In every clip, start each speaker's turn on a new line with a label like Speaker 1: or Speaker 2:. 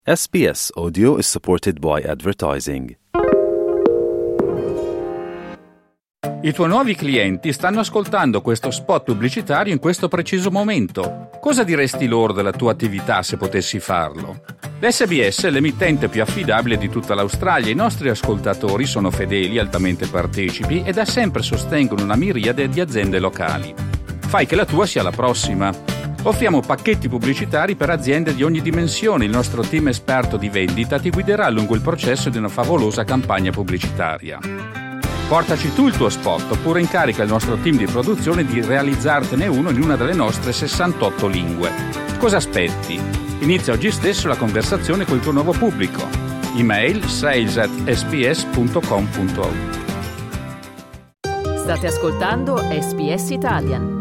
Speaker 1: SBS Audio is supported by advertising.
Speaker 2: I tuoi nuovi clienti stanno ascoltando questo spot pubblicitario in questo preciso momento. Cosa diresti loro della tua attività se potessi farlo? L'SBS è l'emittente più affidabile di tutta l'Australia. I nostri ascoltatori sono fedeli, altamente partecipi e da sempre sostengono una miriade di aziende locali. Fai che la tua sia la prossima. Offriamo pacchetti pubblicitari per aziende di ogni dimensione. Il nostro team esperto di vendita ti guiderà lungo il processo di una favolosa campagna pubblicitaria. Portaci tu il tuo spot oppure incarica il nostro team di produzione di realizzartene uno in una delle nostre 68 lingue. Cosa aspetti? Inizia oggi stesso la conversazione col tuo nuovo pubblico. Email sales@sbs.com.au.
Speaker 3: State ascoltando SBS Italian.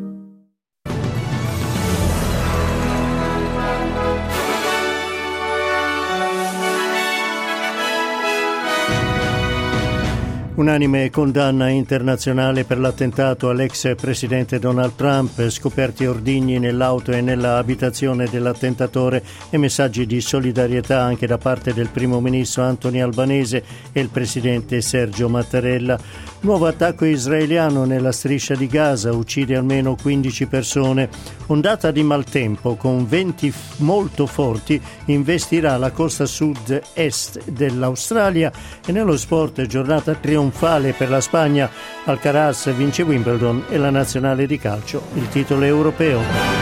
Speaker 4: Unanime condanna internazionale per l'attentato all'ex presidente Donald Trump, scoperti ordigni nell'auto e nella abitazione dell'attentatore e messaggi di solidarietà anche da parte del primo ministro Anthony Albanese e il presidente Sergio Mattarella. Nuovo attacco israeliano nella striscia di Gaza, uccide almeno 15 persone. Ondata di maltempo con venti molto forti investirà la costa sud-est dell'Australia e nello sport giornata trionfale per la Spagna. Alcaraz vince Wimbledon e la nazionale di calcio il titolo europeo.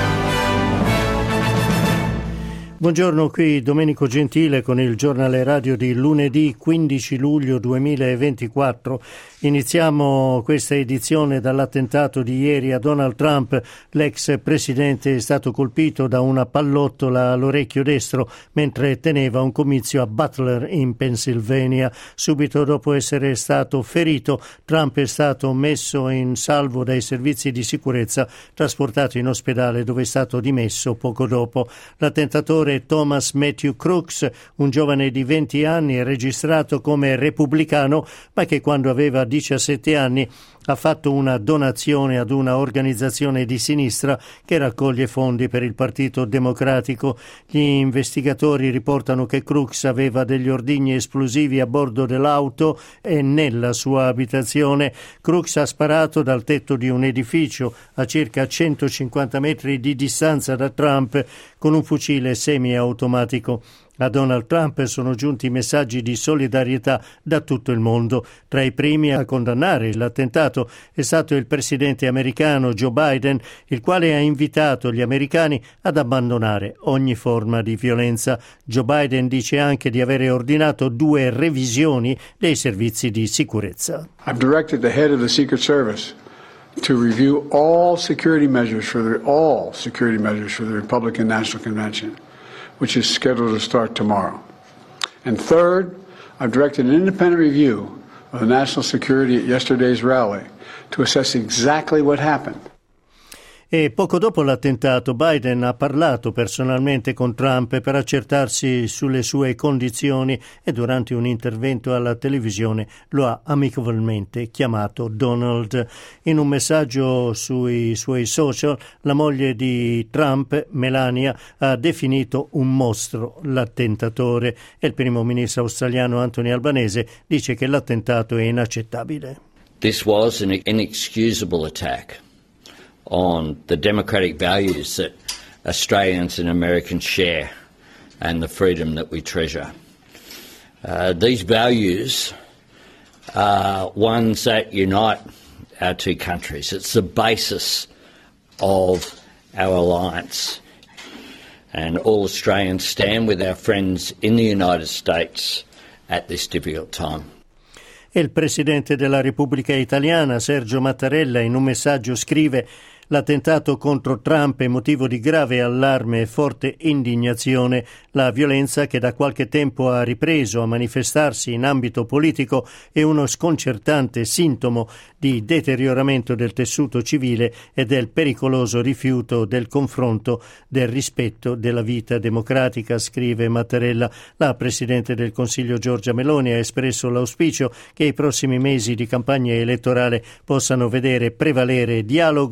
Speaker 4: Buongiorno, qui Domenico Gentile con il giornale radio di lunedì 15 luglio 2024. Iniziamo questa edizione dall'attentato di ieri a Donald Trump. L'ex presidente è stato colpito da una pallottola all'orecchio destro mentre teneva un comizio a Butler in Pennsylvania. Subito dopo essere stato ferito, Trump è stato messo in salvo dai servizi di sicurezza, trasportato in ospedale dove è stato dimesso poco dopo. L'attentatore Thomas Matthew Crooks, un giovane di 20 anni registrato come repubblicano, ma che quando aveva 17 anni ha fatto una donazione ad una organizzazione di sinistra che raccoglie fondi per il Partito Democratico. Gli investigatori riportano che Crooks aveva degli ordigni esplosivi a bordo dell'auto e nella sua abitazione. Crooks ha sparato dal tetto di un edificio a circa 150 metri di distanza da Trump con un fucile semiautomatico. A Donald Trump sono giunti messaggi di solidarietà da tutto il mondo. Tra i primi a condannare l'attentato è stato il presidente americano Joe Biden, il quale ha invitato gli americani ad abbandonare ogni forma di violenza. Joe Biden dice anche di avere ordinato 2 revisioni dei servizi di sicurezza.
Speaker 5: I've directed the head of the Secret Service to review all security measures for the Republican National Convention, which is scheduled to start tomorrow. And third, I've directed an independent review of the national security at yesterday's rally to assess exactly what happened.
Speaker 4: E poco dopo l'attentato Biden ha parlato personalmente con Trump per accertarsi sulle sue condizioni e durante un intervento alla televisione lo ha amichevolmente chiamato Donald. In un messaggio sui suoi social, la moglie di Trump, Melania, ha definito un mostro l'attentatore e il primo ministro australiano Anthony Albanese dice che l'attentato è inaccettabile.
Speaker 6: This was an inexcusable attack on the democratic values that Australians and Americans share and the freedom that we treasure. These values are ones that unite our two countries. It's the basis of our alliance. And all Australians stand with our friends in the United States at this difficult time.
Speaker 4: Il presidente della Repubblica Italiana, Sergio Mattarella, in un messaggio scrive: l'attentato contro Trump è motivo di grave allarme e forte indignazione. La violenza che da qualche tempo ha ripreso a manifestarsi in ambito politico è uno sconcertante sintomo di deterioramento del tessuto civile e del pericoloso rifiuto del confronto, del rispetto della vita democratica, scrive Mattarella. La Presidente del Consiglio Giorgia Meloni ha espresso l'auspicio che i prossimi mesi di campagna elettorale possano vedere prevalere dialogo e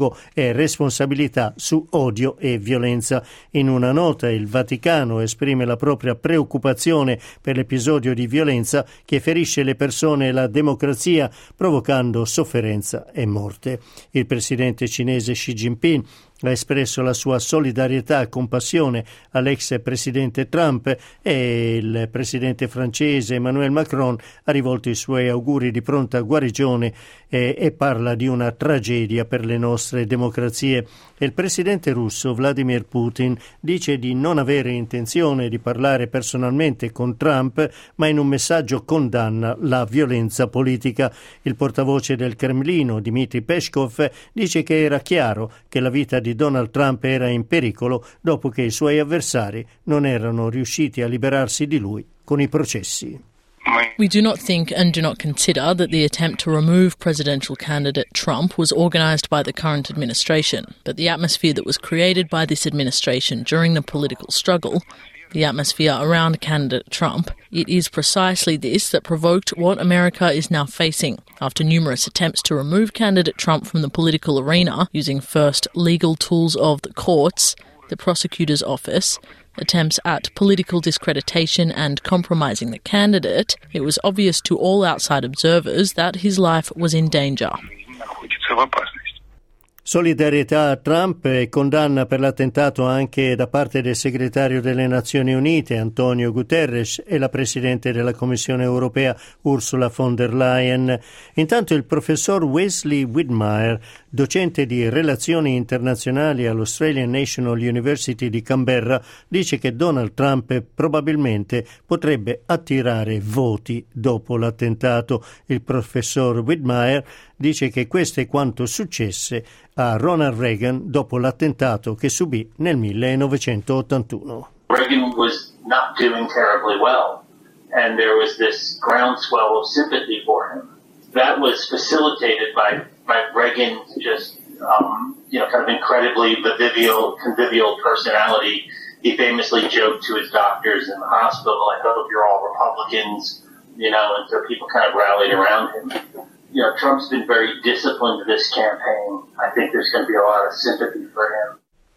Speaker 4: e responsabilità su odio e violenza. In una nota il Vaticano esprime la propria preoccupazione per l'episodio di violenza che ferisce le persone e la democrazia, provocando sofferenza e morte. Il presidente cinese Xi Jinping ha espresso la sua solidarietà e compassione all'ex presidente Trump e il presidente francese Emmanuel Macron ha rivolto i suoi auguri di pronta guarigione e parla di una tragedia per le nostre democrazie. E il presidente russo Vladimir Putin dice di non avere intenzione di parlare personalmente con Trump, ma in un messaggio condanna la violenza politica. Il portavoce del Cremlino, Dmitry Peskov, dice che era chiaro che la vita di Donald Trump era in pericolo dopo che i suoi avversari non erano riusciti a liberarsi di lui con i processi.
Speaker 7: We do not think and do not consider that the attempt to remove presidential candidate Trump was organised by the current administration, but the atmosphere that was created by this administration during the political struggle, the atmosphere around candidate Trump, it is precisely this that provoked what America is now facing. After numerous attempts to remove candidate Trump from the political arena, using first legal tools of the courts, the prosecutor's office, attempts at political discreditation and compromising the candidate, it was obvious to all outside observers that his life was in danger.
Speaker 4: Solidarietà a Trump e condanna per l'attentato anche da parte del segretario delle Nazioni Unite Antonio Guterres e la Presidente della Commissione Europea Ursula von der Leyen. Intanto il professor Wesley Widmeyer, docente di relazioni internazionali all'Australian National University di Canberra, dice che Donald Trump probabilmente potrebbe attirare voti dopo l'attentato. Il professor Widmeyer dice che questo è quanto successe a Ronald Reagan dopo l'attentato che subì nel 1981.
Speaker 8: Reagan was not doing terribly well, and there was this groundswell of sympathy for him. That was facilitated by Reagan's just, kind of incredibly convivial personality. He famously joked to his doctors in the hospital, "I hope you're all Republicans," and so people kind of rallied around him. Trump's been very disciplined this campaign. I think there's going to be a lot of sympathy for him.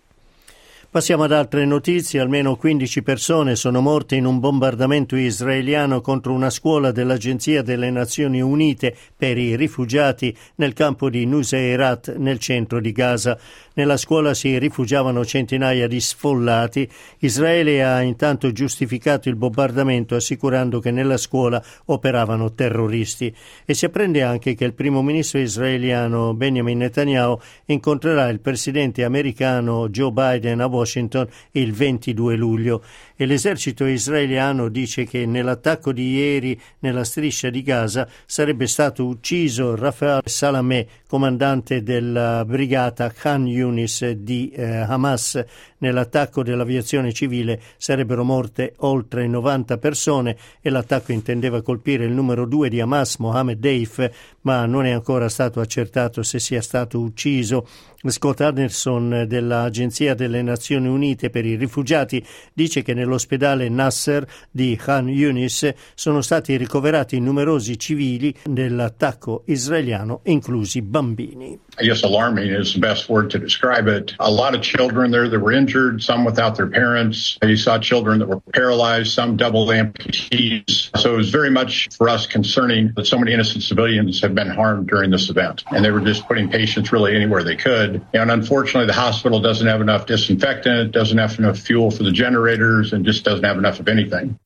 Speaker 4: Passiamo ad altre notizie. Almeno 15 persone sono morte in un bombardamento israeliano contro una scuola dell'Agenzia delle Nazioni Unite per i rifugiati nel campo di Nuseirat nel centro di Gaza. Nella scuola si rifugiavano centinaia di sfollati. Israele ha intanto giustificato il bombardamento assicurando che nella scuola operavano terroristi. E si apprende anche che il primo ministro israeliano Benjamin Netanyahu incontrerà il presidente americano Joe Biden a Washington il 22 luglio. E l'esercito israeliano dice che nell'attacco di ieri nella striscia di Gaza sarebbe stato ucciso Rafael Salameh, comandante della brigata Khan Yunis di Hamas. Nell'attacco dell'aviazione civile sarebbero morte oltre 90 persone e l'attacco intendeva colpire il numero 2 di Hamas, Mohammed Deif, ma non è ancora stato accertato se sia stato ucciso. Scott Anderson dell'Agenzia delle Nazioni Unite per i rifugiati dice che nell'ospedale Nasser di Khan Yunis sono stati ricoverati numerosi civili nell'attacco israeliano, inclusi bambini.
Speaker 9: I guess alarming is the best word to describe it. A lot of children there that were injured, some without their parents. You saw children that were paralyzed, some double amputees. So it was very much for us concerning that so many innocent civilians have been harmed during this event. And they were just putting patients really anywhere they could. And unfortunately, the hospital doesn't have enough disinfectant, doesn't have enough fuel for the generators, and just doesn't have enough of anything.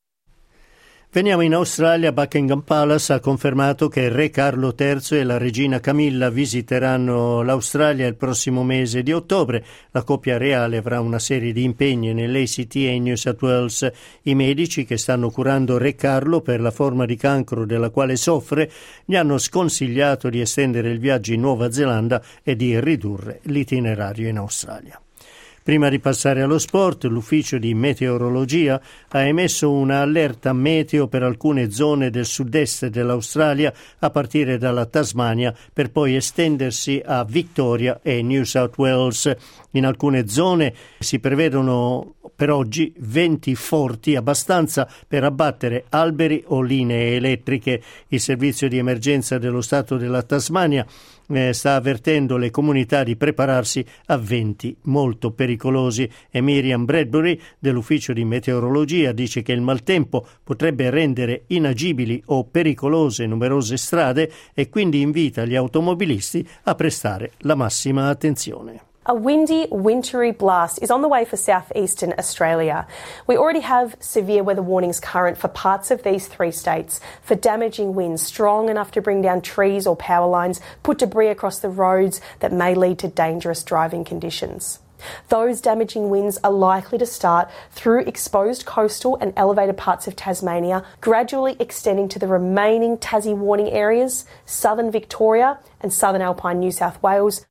Speaker 4: Veniamo in Australia. Buckingham Palace ha confermato che il re Carlo III e la regina Camilla visiteranno l'Australia il prossimo mese di ottobre. La coppia reale avrà una serie di impegni nell'ACT e in New South Wales. I medici che stanno curando re Carlo per la forma di cancro della quale soffre gli hanno sconsigliato di estendere il viaggio in Nuova Zelanda e di ridurre l'itinerario in Australia. Prima di passare allo sport, l'ufficio di meteorologia ha emesso una allerta meteo per alcune zone del sud-est dell'Australia a partire dalla Tasmania per poi estendersi a Victoria e New South Wales. In alcune zone si prevedono per oggi venti forti, abbastanza per abbattere alberi o linee elettriche. Il servizio di emergenza dello Stato della Tasmania sta avvertendo le comunità di prepararsi a venti molto pericolosi, e Miriam Bradbury dell'ufficio di meteorologia dice che il maltempo potrebbe rendere inagibili o pericolose numerose strade e quindi invita gli automobilisti a prestare la massima attenzione.
Speaker 10: A windy, wintry blast is on the way for southeastern Australia. We already have severe weather warnings current for parts of these three states for damaging winds strong enough to bring down trees or power lines, put debris across the roads that may lead to dangerous driving conditions. Those damaging winds are likely to start through exposed coastal and elevated parts of Tasmania, gradually extending to the remaining Tassie warning areas, southern Victoria and southern Alpine New South Wales.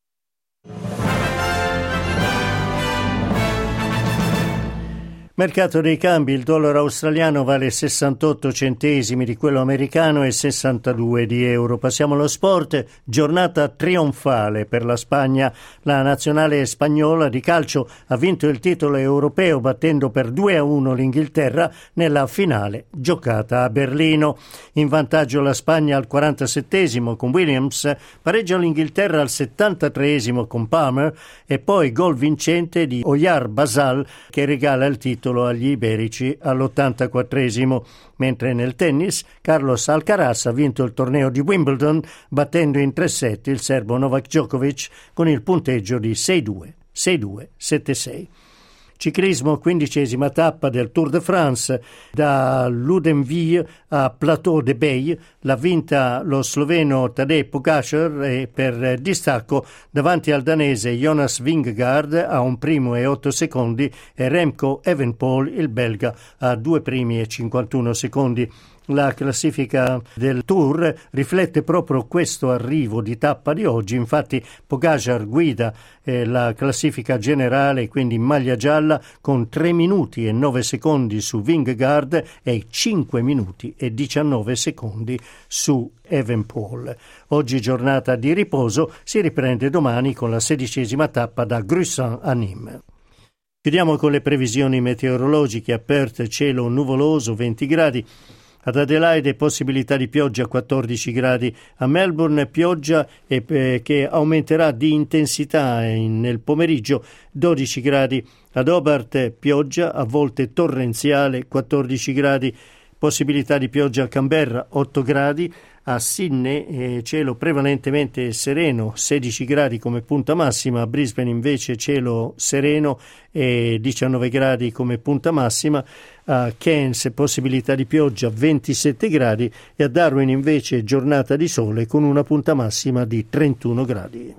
Speaker 4: Mercato dei cambi: il dollaro australiano vale 68 centesimi di quello americano e 62 di euro. Passiamo allo sport. Giornata trionfale per la Spagna. La nazionale spagnola di calcio ha vinto il titolo europeo battendo per 2-1 l'Inghilterra nella finale giocata a Berlino. In vantaggio la Spagna al 47esimo con Williams, pareggia l'Inghilterra al 73esimo con Palmer e poi gol vincente di Oyarzabal che regala il titolo agli iberici all'84esimo, mentre nel tennis Carlos Alcaraz ha vinto il torneo di Wimbledon battendo in 3 set il serbo Novak Djokovic con il punteggio di 6-2, 6-2, 7-6. Ciclismo, 15ª tappa del Tour de France, da Ludenvier a Plateau de Beille, l'ha vinta lo sloveno Tadej Pogačar e per distacco davanti al danese Jonas Vingegaard a 1 primo e 8 secondi e Remco Evenepoel, il belga, a 2 primi e 51 secondi. La classifica del Tour riflette proprio questo arrivo di tappa di oggi. Infatti Pogačar guida la classifica generale, quindi in maglia gialla, con 3 minuti e 9 secondi su Vingegaard e 5 minuti e 19 secondi su Evenepoel. Oggi giornata di riposo, si riprende domani con la 16ª tappa da Gruissan a Nîmes. Chiudiamo con le previsioni meteorologiche. A Perth cielo nuvoloso, 20 gradi. Ad Adelaide possibilità di pioggia, 14 gradi. A Melbourne pioggia che aumenterà di intensità nel pomeriggio, 12 gradi. Ad Hobart pioggia, a volte torrenziale, 14 gradi. Possibilità di pioggia a Canberra, 8 gradi. A Sydney cielo prevalentemente sereno, 16 gradi come punta massima. A Brisbane invece cielo sereno e 19 gradi come punta massima. A Cairns possibilità di pioggia, 27 gradi. E a Darwin invece giornata di sole con una punta massima di 31 gradi.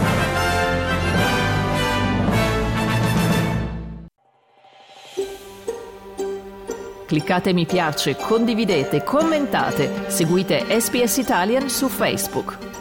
Speaker 3: Cliccate mi piace, condividete, commentate, seguite SBS Italian su Facebook.